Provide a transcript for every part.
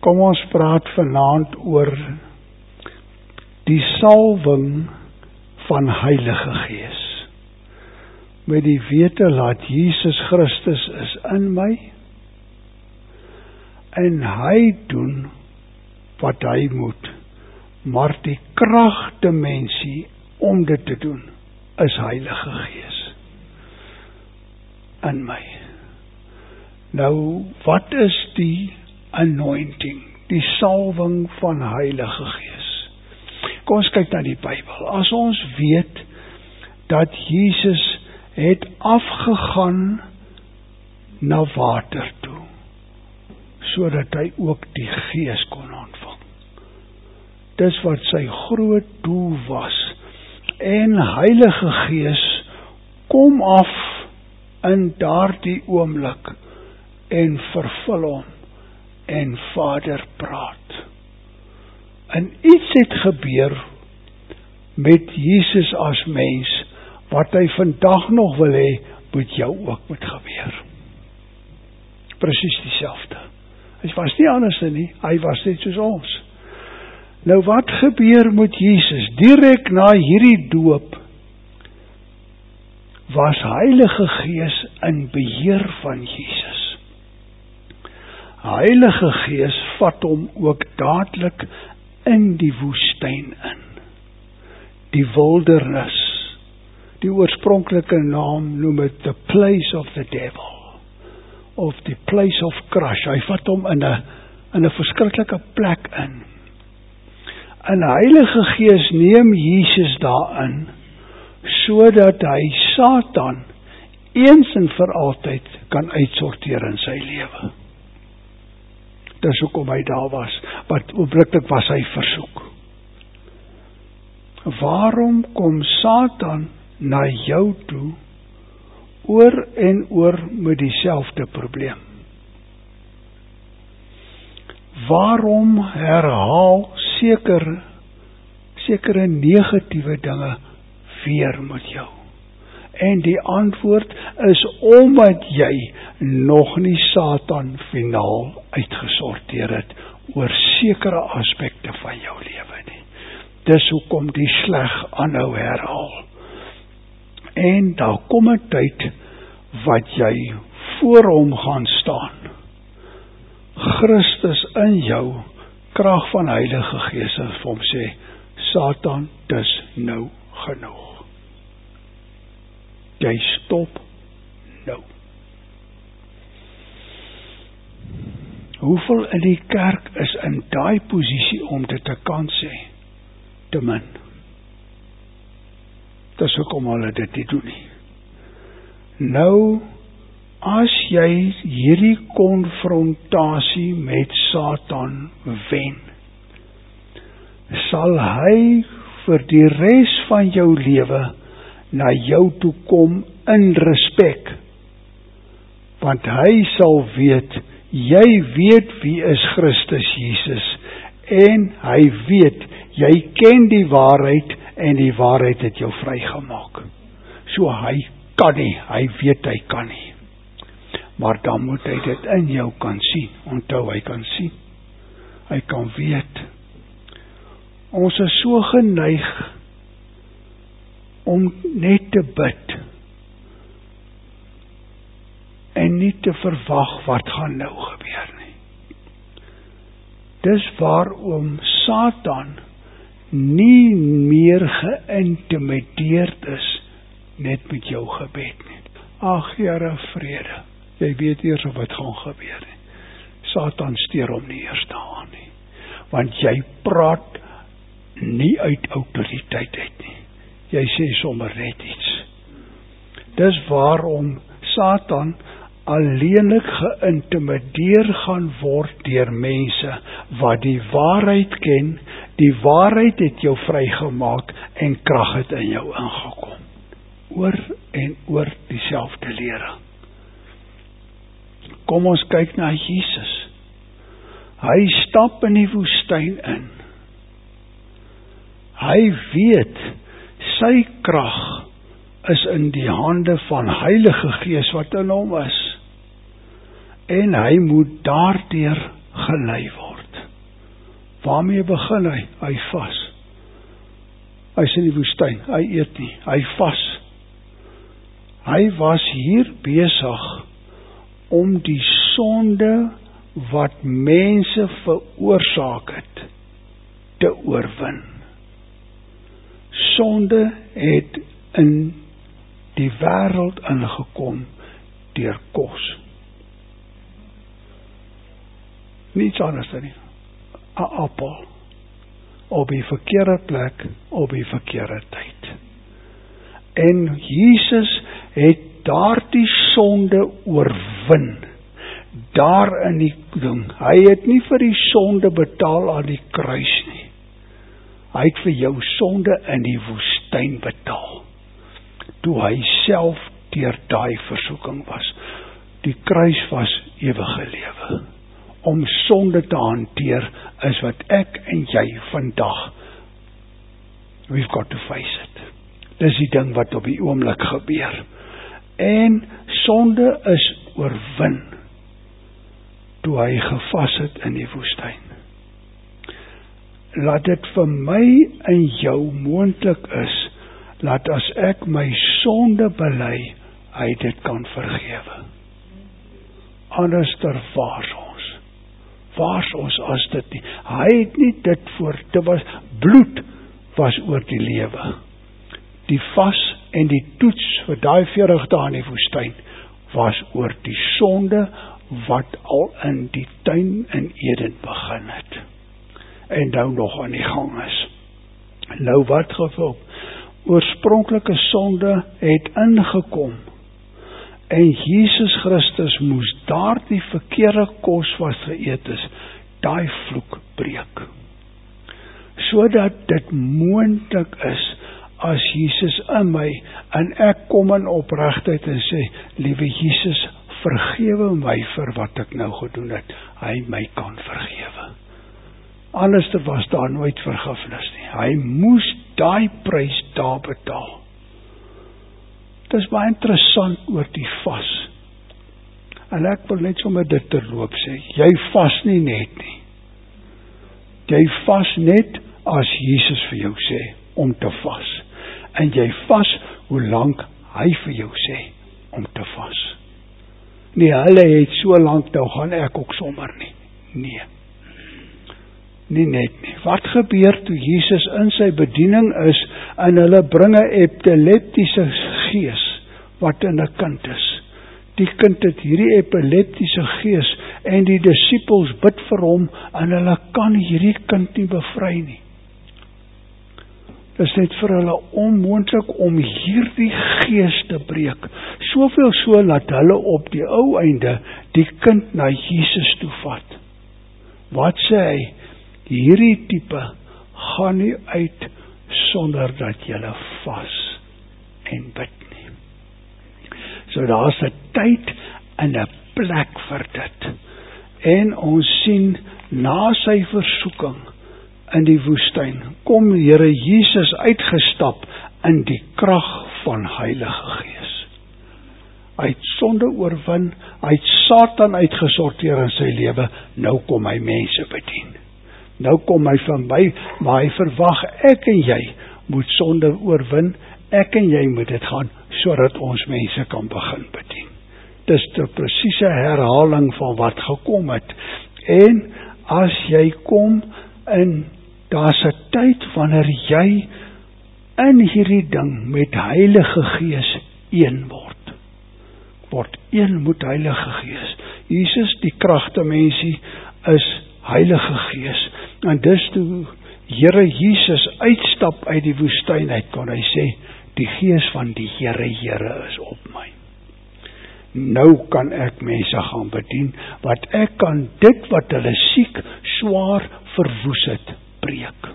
Kom ons praat vanaand oor die salwing van Heilige Gees. Met die wete laat Jesus Christus is in my en hy doen wat hy moet, maar die kragdimensie om dit te doen is Heilige Gees in my. Nou, wat is die anointing, die salwing van Heilige Gees? Kom ons kyk na die Bybel. As ons weet dat Jesus het afgegaan na water toe, sodat hy ook die Gees kon ontvang. Dis wat sy groot doel was. En Heilige Gees kom af in daardie oomblik en vervul hom en Vader praat. En iets het gebeur met Jesus as mens, wat hy vandag nog wil hê, moet jou ook moet gebeur. Presies dieselfde. Hy was nie anders nie, hy was net soos ons. Nou wat gebeur met Jesus? Direk na hierdie doop was Heilige Gees in beheer van Jesus. Heilige Gees vat hom ook dadelik in die woestyn in. Die wildernis. Die oorspronklike naam noem het the place of the devil. Of the place of crush. Hy vat hom in 'n verskriklike plek in. En Heilige Gees neem Jesus daarin, sodat hy Satan eens en vir altyd kan uitsorteer in sy lewe. Dis hoekom hy daar was, want oombliklik was hy versoek. Waarom kom Satan na jou toe, oor en oor met dieselfde probleem? Waarom herhaal sekere negatiewe dinge weer met jou? En die antwoord is omdat jy nog nie Satan finaal uitgesorteer het oor sekere aspekte van jou lewe nie. Dis hoekom die sleg aanhou herhaal. En daar kom 'n tyd wat jy voor hom gaan staan. Christus in jou, krag van Heilige Gees, en vir hom sê, Satan, dis nou genoeg. Jy stop nou. Hoeveel in die kerk is in daai posisie om dit te kan sê? Te min. Dis hoekom hulle dit nie doen nie. Nou, as jy hierdie konfrontasie met Satan wen, sal hy vir die res van jou lewe na jou toe kom in respek. Want hy sal weet, jy weet wie is Christus Jesus, en hy weet, jy ken die waarheid, en die waarheid het jou vrygemaak. So hy kan nie, hy weet hy kan nie. Maar dan moet hy dit in jou kan sien. Onthou, hy kan sien. Hy kan weet. Ons is so geneig om net te bid en nie te verwag wat gaan nou gebeur nie. Dis waarom Satan nie meer geïntimideerd is net met jou gebed nie. Ag Here, vrede. Jy weet eers of wat gaan gebeur nie. Satan steur hom nie eers daaraan nie. Want jy praat nie uit autoriteit uit nie. Jy sê sommer net iets. Dis waarom Satan alleenlik geïntimideer gaan word deur mense wat die waarheid ken, die waarheid het jou vrygemaak en krag het in jou ingekom. Oor en oor dieselfde lering. Kom ons kyk na Jesus. Hy stap in die woestyn in. Hy weet, sy krag is in die hande van Heilige Gees wat in hom is. En hy moet daardeur gelei word. Waarmee begin hy? Hy vas. Hy is in die woestyn, hy eet nie, hy vas. Hy was hier besig om die sonde wat mense veroorsaak het, te oorwin. Sonde het in die wêreld ingekom deur kos. Niets anders dan nie. 'n appel op die verkeerde plek, op die verkeerde tyd. En Jesus het daardie sonde oorwin, daar in die ding. Hy het nie vir die sonde betaal aan die kruis nie. Hy het vir jou sonde in die woestyn betaal, toe hy self deur daai versoeking was. Die kruis was ewige lewe. Om sonde te hanteer is wat ek en jy vandag, we've got to face it. Dis die ding wat op die oomblik gebeur. En sonde is oorwin toe hy gevas het in die woestyn. Laat dit vir my en jou moontlik is, laat as ek my sonde bely, hy dit kan vergewe. Anderster waars ons as dit nie. Hy het nie dit voor, dit was, bloed was oor die lewe. Die vas en die toets vir daai 40 dae in die woestyn was oor die sonde wat al in die tuin in Eden begin het. En nou nog aan die gang is. Nou wat gevolg? Oorspronklike sonde het ingekom. En Jesus Christus moes daardie verkeerde kos wat geëet is, daai vloek breek. Sodat dit moontlik is, as Jesus in my, en ek kom in opregtheid en sê, liewe Jesus, vergewe my vir wat ek nou gedoen het, hy my kan vergewe. Anders was daar nooit vergifnis nie. Hy moes daai prys daar betaal. Dit is baie interessant oor die vas. En ek wil net sommer dit terloop sê, jy vas nie net nie. Jy vas net as Jesus vir jou sê, om te vas. En jy vas hoe lank hy vir jou sê, om te vas. Nee, hulle het so lank, nou gaan ek ook sommer nie. Nee. Nie net nie. Wat gebeur toe Jesus in sy bediening is, en hulle bring 'n epileptiese gees, wat in 'n kind is. Die kind het hierdie epileptiese gees, en die disippels bid vir hom, en hulle kan hierdie kind nie bevry nie. Dit is net vir hulle onmoontlik om hierdie gees te breek. Soveel so laat hulle op die ou einde die kind na Jesus toe vat. Wat sê hy? Hierdie tipe gaan nie uit sonder dat julle vas en bid nie. So daar is 'n tyd en 'n plek vir dit. En ons sien na sy versoeking in die woestyn, kom Here Jesus uitgestap in die krag van Heilige Gees. Hy het sonde oorwin, hy het Satan uitgesorteer in sy lewe, nou kom hy mense bedien. Nou kom hy van my, maar hy verwag ek en jy moet sonde oorwin, ek en jy moet dit gaan, sodat ons mense kan begin bedien. Dis die presiese herhaling van wat gekom het. En as jy kom in, daar's 'n tyd wanneer jy in hierdie ding met Heilige Gees een word een met Heilige Gees. Jesus, die kragtemensie, is Heilige Gees. En dis toe Here Jesus uitstap uit die woestyn uit, kon hy sê, die Gees van die Here is op my. Nou kan ek mense gaan bedien, wat ek kan dit wat hulle siek, swaar verwoes het, breek.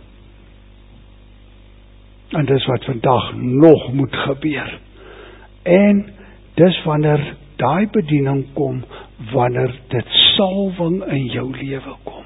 En dis wat vandag nog moet gebeur. En dis wanneer daai bediening kom, wanneer dit salwing in jou lewe kom.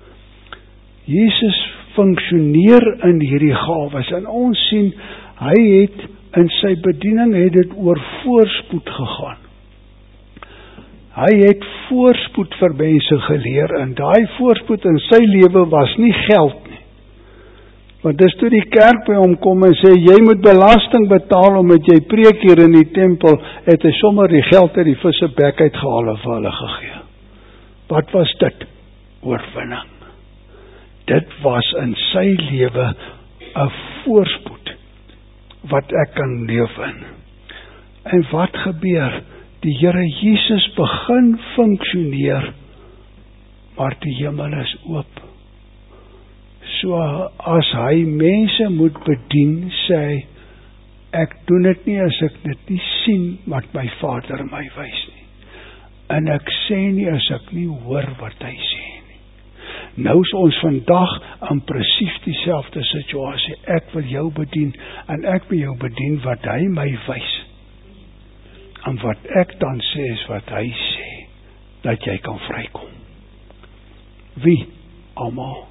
Jesus funksioneer in hierdie gawes, en ons sien, hy het in sy bediening het dit oor voorspoed gegaan. Hy het voorspoed vir mense geleer, en daai voorspoed in sy lewe was nie geld nie. Want dis toe die kerk by hom kom en sê, jy moet belasting betaal omdat jy preek hier in die tempel, het hy sommer die geld uit die visse bek uitgehaal en vir hulle gegee. Wat was dit? Oorwinning. Dit was in sy lewe 'n voorspoed wat ek kan leef in. En wat gebeur? Die Here Jesus begin funksioneer, maar die hemel is oop. So as hy mense moet bedien, sê hy, ek doen dit nie as ek dit nie sien wat my Vader my wys nie. En ek sê nie as ek nie hoor wat hy sê nie. Nou is ons vandag in presies dieselfde situasie. Ek wil jou bedien en ek wil jou bedien wat hy my wys. En wat ek dan sê is wat hy sê, dat jy kan vrykom. Wie? Almal.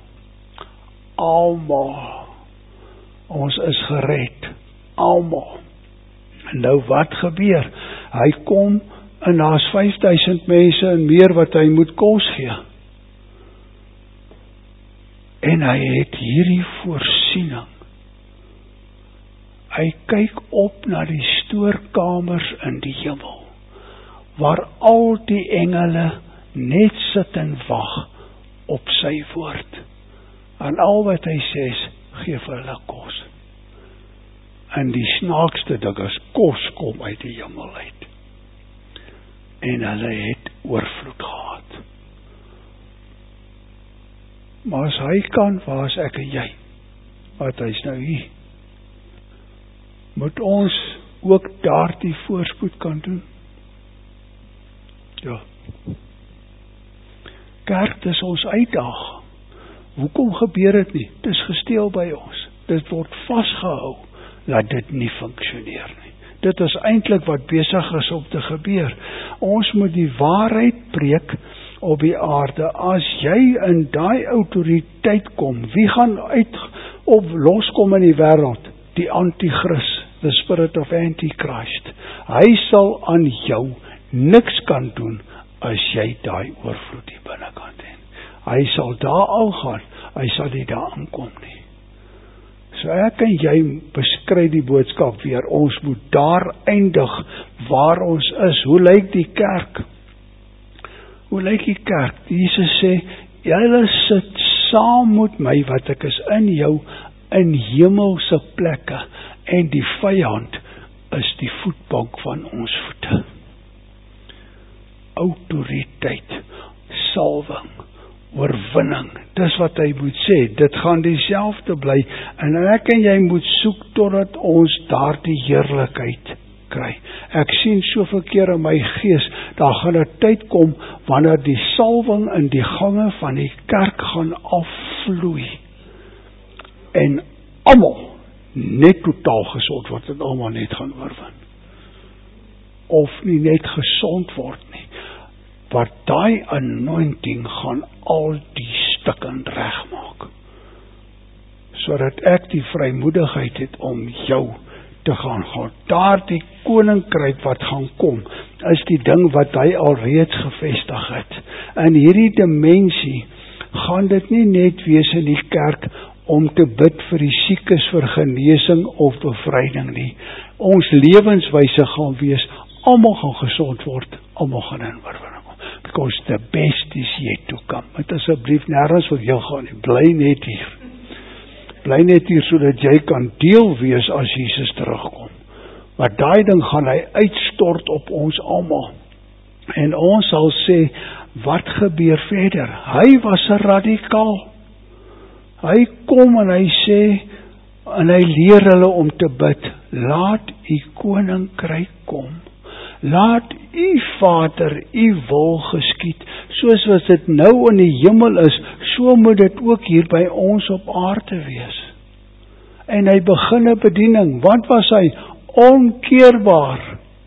Almal. Ons is gered. Almal. En nou wat gebeur? Hy kom en daar's 5000 mense en meer wat hy moet kos gee. En hy het hierdie voorsiening. Hy kyk op na die stoorkamers in die hemel, waar al die engele net sit en wag op sy woord. En al wat hy sê is, gee vir hulle kos. En die snaakste ding is, kos kom uit die hemel uit. En hulle het oorvloed gehad. Maar as hy kan, waar is ek en jy? Want hy is nou hier. Moet ons ook daardie voorspoed kan doen? Ja. Kerk, dis ons uitdaging. Hoekom gebeur dit nie? Dis gesteel by ons. Dit word vasgehou, dat dit nie funksioneer nie. Dit is eintlik wat besig is om te gebeur. Ons moet die waarheid preek op die aarde. As jy in daai autoriteit kom, wie gaan uit of loskom in die wêreld? Die antichrist, the spirit of Antichrist. Hy sal aan jou niks kan doen as jy daai oorvloed die binnekant het. Hy sal daar al gaan, hy sal nie daar aankom nie. So ek en jy beskryf die boodskap weer, ons moet daar eindig waar ons is. Hoe lyk die kerk? Hoe lyk die kerk? Jesus sê, julle sit saam met my, wat ek is in jou, in hemelse plekke, en die vyand is die voetbank van ons voete. Autoriteit, salwing, oorwinning, dis wat hy moet sê, dit gaan dieselfde bly, en ek en jy moet soek totdat ons daardie heerlikheid kry. Ek sien soveel keer in my gees, daar gaan 'n tyd kom, wanneer die salwing in die gange van die kerk gaan afvloei, en almal net totaal gesond word, en almal net gaan oorwin. Of nie net gesond word nie, wat daai anointing gaan al die stukken regmaak, sodat ek die vrymoedigheid het om jou te gaan. Daar die koninkryk wat gaan kom, is die ding wat hy alreeds gevestig het. In hierdie dimensie gaan dit nie net wees in die kerk om te bid vir die siekes vir genesing of bevryding nie. Ons lewenswyse gaan wees, almal gaan gesond word, almal gaan in oorwinning. Because the best is yet to come. Het asseblief nergens wat jy gaan nie, bly net hier. Bly net hier, sodat jy kan deel wees as Jesus terugkom. Maar daai ding gaan hy uitstort op ons almal. En ons sal sê, wat gebeur verder? Hy was 'n radikaal. Hy kom en hy sê, en hy leer hulle om te bid, laat u koninkryk kom. Laat u Vader, u wil geskied, soos wat dit nou in die hemel is, so moet dit ook hier by ons op aarde wees. En hy begin 'n bediening, wat was hy? Onkeerbaar.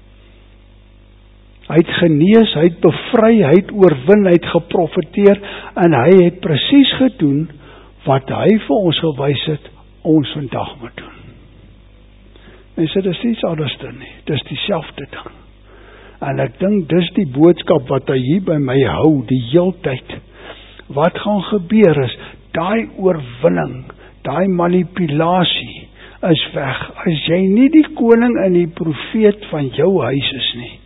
Hy het genees, hy het bevry, hy het oorwin, hy het geprofeteer, en hy het presies gedoen, wat hy vir ons gewys het, ons vandag moet doen. Mense, dit is niets anders nie, dit is dieselfde ding. En ek dink dis die boodskap wat hy hier by my hou die heeltyd. Wat gaan gebeur is, daai oorwinning, daai manipulasie is weg. As jy nie die koning en die profeet van jou huis is nie,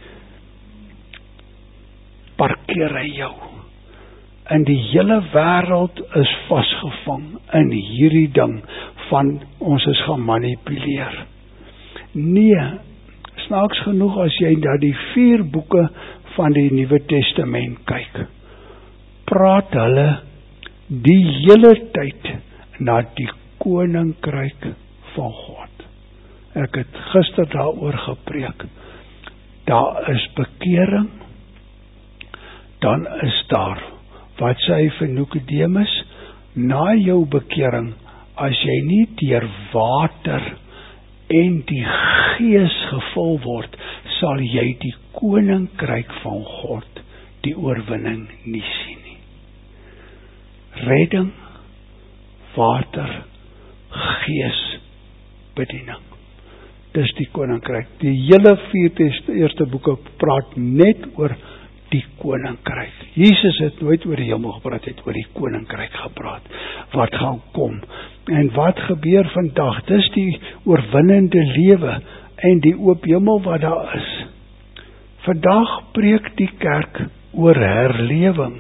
parkeer hy jou. En die hele wêreld is vasgevang in hierdie ding van ons is gaan manipuleer. Nee, snaaks genoeg as jy na die 4 boeke van die Nuwe Testament kyk, praat hulle die hele tyd na die koninkryk van God. Ek het gister daaroor gepreek. Daar is bekering, dan is daar, wat sê hy vir Nikodemus, na jou bekering, as jy nie deur water en die Gees gevul word, sal jy die koninkryk van God, die oorwinning nie sien nie. Redding, water, Gees, bediening. Dis die koninkryk. Die hele 4 eerste boeke praat net oor die koninkryk. Jesus het nooit oor die hemel gepraat, het oor die koninkryk gepraat, wat gaan kom. En wat gebeur vandag, dis die oorwinnende lewe, en die oop hemel wat daar is. Vandag preek die kerk oor herlewing.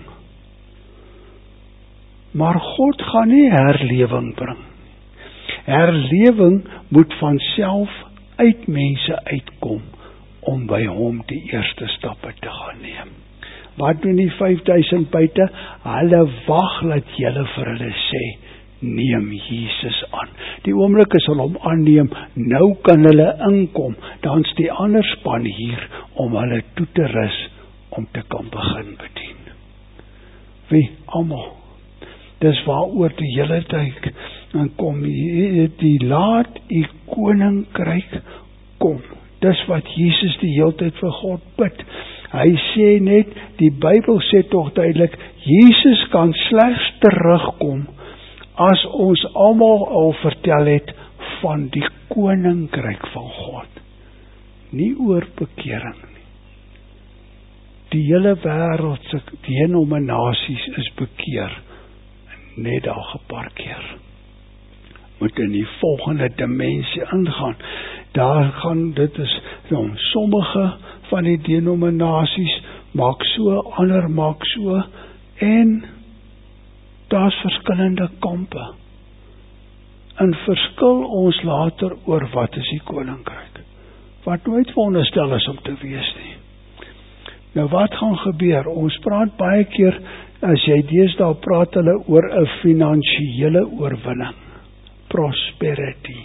Maar God gaan nie herlewing bring. Herlewing moet van self uit mense uitkom, om by hom die eerste stappe te gaan neem. Wat doen die 5000 buite? Hulle wag dat julle vir hulle sê, neem Jesus aan. Die oomblik as hulle hom aanneem, nou kan hulle inkom, dan's die ander span hier, om hulle toe te rus, om te kan begin bedien. Wie? Almal. Dis waaroor die hele tyd, en kom, die laat die koninkryk kom. Dis wat Jesus die hele tyd vir God bid. Hy sê net, die Bybel sê tog duidelik, Jesus kan slegs terugkom, as ons almal al vertel het, van die koninkryk van God. Nie oor bekering nie. Die hele wêreld se denominasies is bekeer, net daar geparkeer. Moet in die volgende dimensie ingaan. Daar gaan, dit is, sommige van die denominasies maak so, ander maak so, en daar's verskillende kampe. En verskil ons later oor wat is die koninkryk, wat nooit veronderstel is om te wees nie. Nou wat gaan gebeur? Ons praat baie keer, as jy deesdae praat hulle oor 'n finansiële oorwinning, prosperity.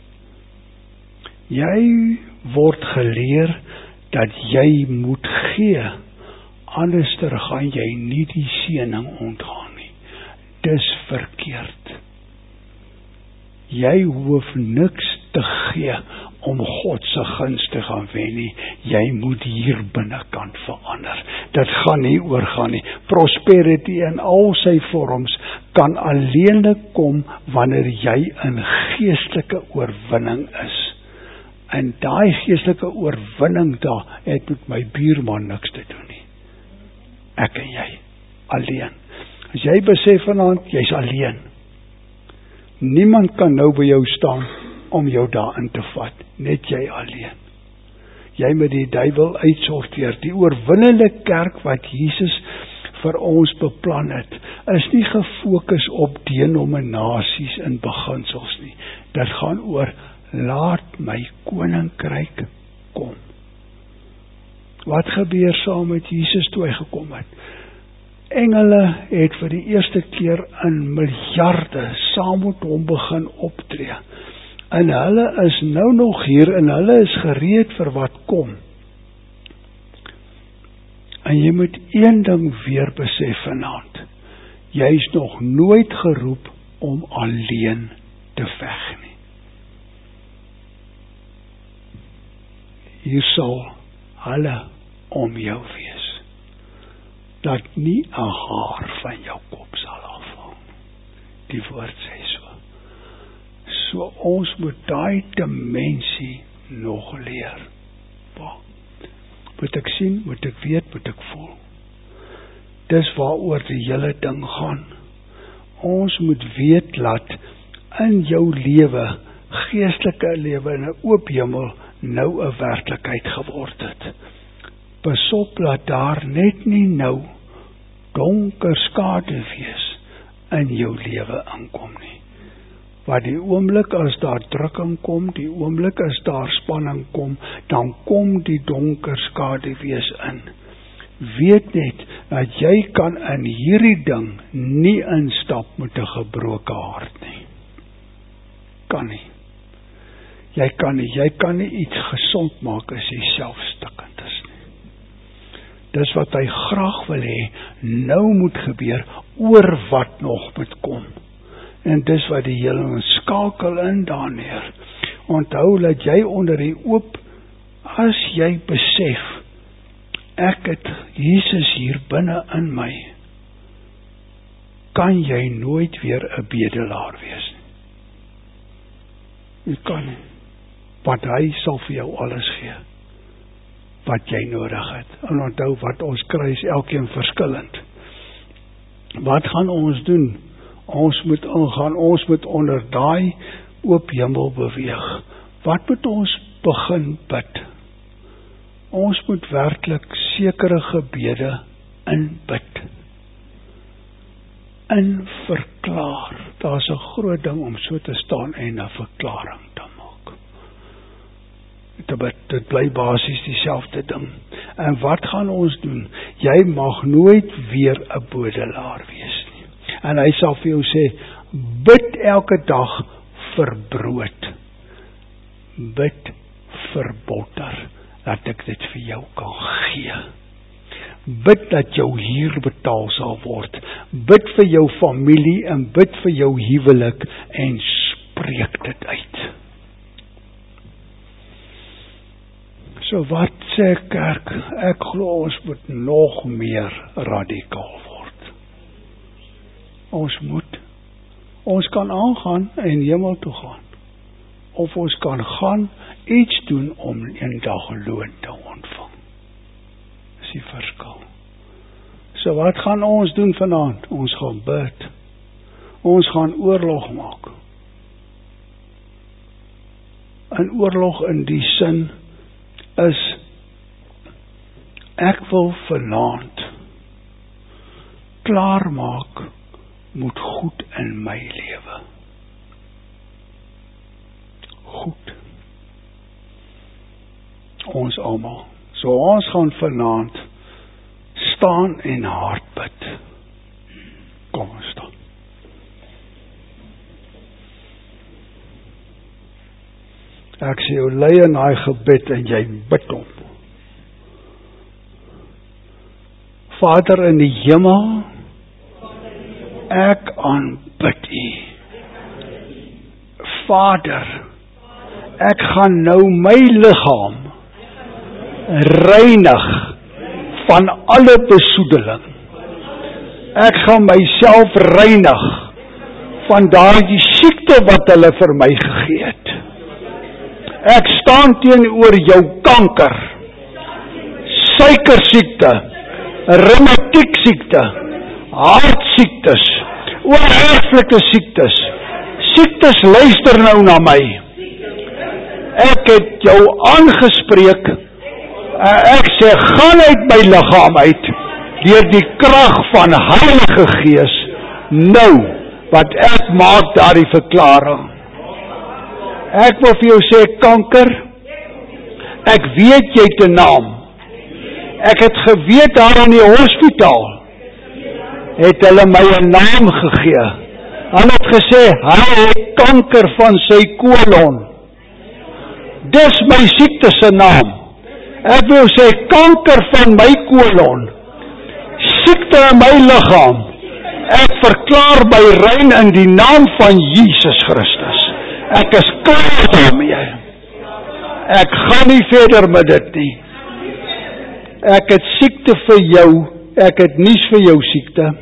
Jy word geleer dat jy moet gee, anders gaan jy nie die seëning ontgaan nie. Dis verkeerd. Jy hoef niks te gee om God se guns te gaan wen nie. Jy moet hier binnekant verander. Dit gaan nie oorgaan nie. Prosperity in al sy vorms kan alleenlik kom wanneer jy in geestelike oorwinning is. En daai geestelike oorwinning daar het met my buurman niks te doen nie. Ek en jy, alleen. As jy besef vanaand, jy's alleen. Niemand kan nou by jou staan om jou daarin te vat, net jy alleen. Jy moet die duiwel uitsorteer. Die oorwinnende kerk wat Jesus vir ons beplan het, is nie gefokus op denominasies en beginsels nie. Dit gaan oor, laat my koninkryk kom. Wat gebeur saam met Jesus toe hy gekom het? Engele het vir die eerste keer in miljarde saam met hom begin optree. En hulle is nou nog hier en hulle is gereed vir wat kom. En jy moet een ding weer besef vanaand. Jy is nog nooit geroep om alleen te veg nie. Hier sal hulle om jou wees, dat nie 'n haar van jou kop sal afval. Die woord sê so. So ons moet daai dimensie nog leer. Moet ek sien, moet ek weet, moet ek voel. Dis waaroor die hele ding gaan. Ons moet weet dat in jou lewe, geestelike lewe in 'n oop hemel nou 'n werklikheid geword het. Pas op dat daar net nie nou donker skaduwees in jou lewe inkom nie. Maar die oomblik as daar drukking kom, die oomblik as daar spanning kom, dan kom die donker skaduwees in. Weet net dat jy kan in hierdie ding nie instap met 'n gebroke hart nie. Kan nie. Jy kan nie iets gesond maak as jy selfstikkend is nie. Dis wat hy graag wil hê, nou moet gebeur, oor wat nog moet kom. En dis wat die Here skakel in daarneer. Onthou dat jy onder die oop, as jy besef, ek het Jesus hier binne in my, kan jy nooit weer 'n bedelaar wees nie. Jy kan nie. Want hy sal vir jou alles gee wat jy nodig het. En onthou wat ons kry is elkeen verskillend. Wat gaan ons doen? Ons moet ingaan, ons moet onder daai oop hemel beweeg. Wat moet ons begin bid? Ons moet werklik sekere gebede inbid. In verklaar. Daar's 'n groot ding om so te staan en 'n verklaring te maak. Dit bly basies dieselfde ding. En wat gaan ons doen? Jy mag nooit weer 'n bedelaar wees nie. En hy sal vir jou sê, bid elke dag vir brood. Bid vir botter, dat ek dit vir jou kan gee. Bid dat jou huur betaal sal word. Bid vir jou familie en bid vir jou huwelik en spreek dit uit. So wat sê kerk? Ek glo ons moet nog meer radikaal word. Ons kan aangaan en hemel toe gaan. Of ons kan gaan iets doen om eendag loon te ontvang. Dis die verskil. So wat gaan ons doen vanaand? Ons gaan bid. Ons gaan oorlog maak. En oorlog in die sin is, ek wil vanaand klaarmaak met goed in my lewe. Goed. Ons almal. So ons gaan vanaand staan en hard bid. Kom ons staan. Ek sê jou lei in daai gebed en jy bid hom. Vader in die hemel, ek aanbid U. Vader, ek gaan nou my liggaam reinig van alle besoedeling. Ek gaan myself reinig van daardie siekte wat hulle vir my gegee het. Ek staan teenoor jou kanker, suikersiekte, reumatiek siekte, hartsiektes, oorerflike siektes. Siektes luister nou na my. Ek het jou aangespreek. Ek sê, gaan uit my liggaam uit, deur die krag van Heilige Gees, nou, wat ek maak daardie verklaring. Ek wil vir jou sê, kanker, ek weet jy het 'n naam. Ek het geweet daar in die hospitaal, het hulle my 'n naam gegee. Hulle het gesê, hy het kanker van sy kolon. Dis my siekte se naam. Ek wil sê, kanker van my kolon, siekte in my liggaam, ek verklaar my rein in die naam van Jesus Christus. Ek is klaar daarmee. Ek gaan nie verder met dit nie. Ek het siekte vir jou, ek het nuus vir jou siekte.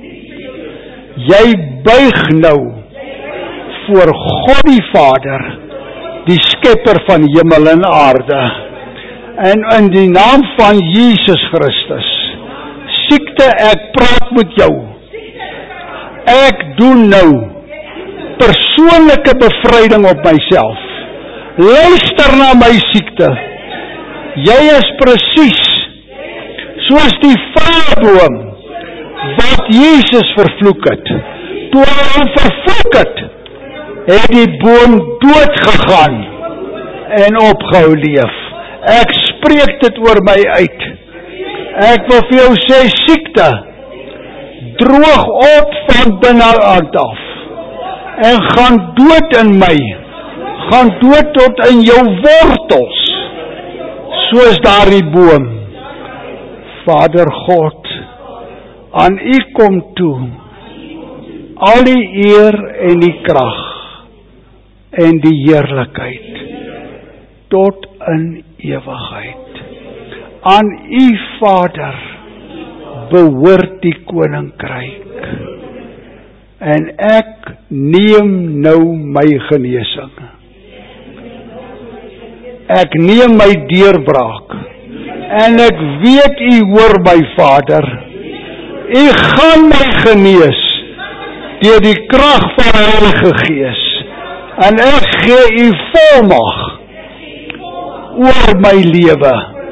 Jy buig nou voor God die Vader, die skepper van hemel en aarde. En in die naam van Jesus Christus, siekte, ek praat met jou. Ek doen nou persoonlike bevryding op myself. Luister na my siekte. Jy is presies soos die vrugboom wat Jesus vervloek het. Toe hy hom vervloek het die boom dood gegaan en opgehou leef. Ek spreek dit oor my uit. Ek wil vir jou sê, siekte, droog op van binnekant af en gaan dood in my. Gaan dood tot in jou wortels, soos daardie boom. Vader God, aan U kom toe al die eer en die krag en die heerlikheid tot in ewigheid. Aan U Vader behoort die koninkryk en ek neem nou my genesing. Ek neem my deurbraak en ek weet U hoor my Vader. U gaan my genees deur die krag van die Heilige Gees en ek gee U volmag oor my lewe.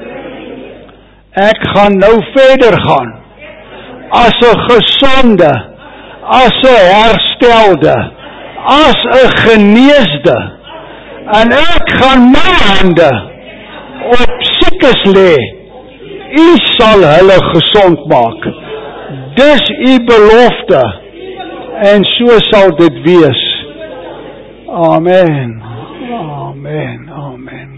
Ek gaan nou verder gaan as 'n gesonde, as 'n herstelde, as 'n geneesde. En ek gaan my hande op siekes lê. U sal hulle gesond maak. Dis U belofte. En so sal dit wees. Amen. Amen. Amen.